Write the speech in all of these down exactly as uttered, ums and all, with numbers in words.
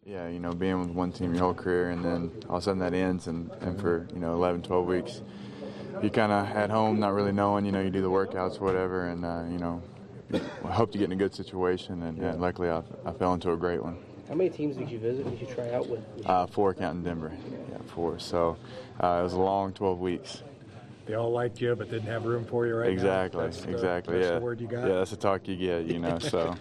Yeah, you know, being with one team your whole career, and then all of a sudden that ends, and, and for, you know, eleven, twelve weeks, you kind of at home not really knowing, you know, you do the workouts or whatever, and, uh, you know, I hope to get in a good situation, and, and luckily I, I fell into a great one. How many teams did you visit? Did you try out with? Uh, four counting Denver. Yeah, four. So uh, it was a long twelve weeks. They all liked you, but didn't have room for you right exactly, now. Exactly, exactly. That's yeah. the word you got? Yeah, that's the talk you get, you know, so.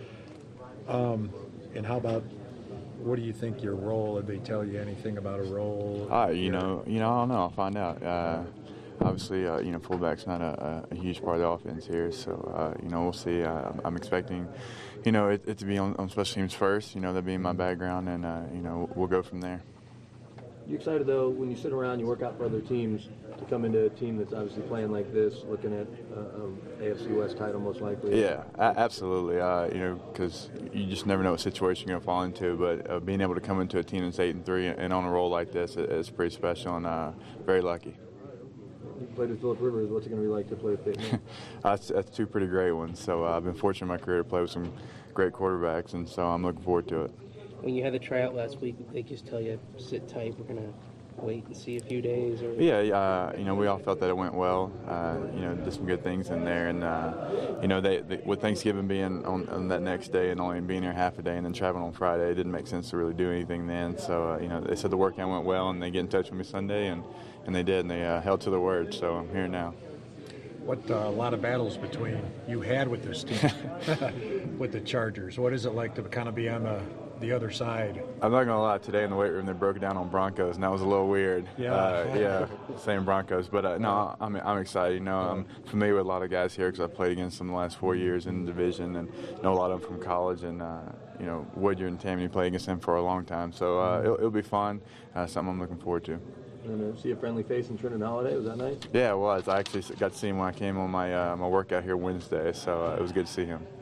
um, and how about, what do you think your role, did they tell you anything about a role? Uh, you know, you know, I don't know. I'll find out. Uh, obviously, uh, you know, fullback's not a, a huge part of the offense here, so, uh, you know, we'll see. Uh, I'm expecting, you know, it, it to be on, on special teams first, you know, that being my background, and, uh, you know, we'll go from there. You excited, though, when you sit around, you work out for other teams, to come into a team that's obviously playing like this, looking at uh, um, A F C West title most likely? Yeah, a- absolutely. Uh, you know, because you just never know what situation you're going to fall into. But uh, being able to come into a team that's eight and three and on a roll like this is pretty special, and uh, very lucky. You played with Philip Rivers. What's it going to be like to play with Peyton Manning? that's, that's two pretty great ones. So uh, I've been fortunate in my career to play with some great quarterbacks, and so I'm looking forward to it. When you had the tryout last week, did they just tell you, sit tight, we're going to wait and see a few days? Or? Yeah, uh, you know, we all felt that it went well. Uh, you know, did some good things in there, and uh, you know, they, they with Thanksgiving being on, on that next day and only being here half a day and then traveling on Friday, it didn't make sense to really do anything then. So uh, you know, they said the workout went well, and they get in touch with me Sunday, and, and they did, and they uh, held to their word. So I'm here now. What uh, a lot of battles between you had with this team, with the Chargers. What is it like to kind of be on the the other side? I'm not gonna lie. Today in the weight room, they broke it down on Broncos, and that was a little weird. Yeah, uh, yeah, same Broncos. But uh, no, I'm I'm excited. You know, I'm familiar with a lot of guys here because I've played against them the last four years in the division, and know a lot of them from college. And uh, you know, Woodyard and Tammany played against them for a long time, so uh, it'll, it'll be fun. Uh, something I'm looking forward to. And uh, see a friendly face in Trenton Holiday. Was that nice? Yeah, it was. I actually got to see him when I came on my uh, my workout here Wednesday, so uh, it was good to see him.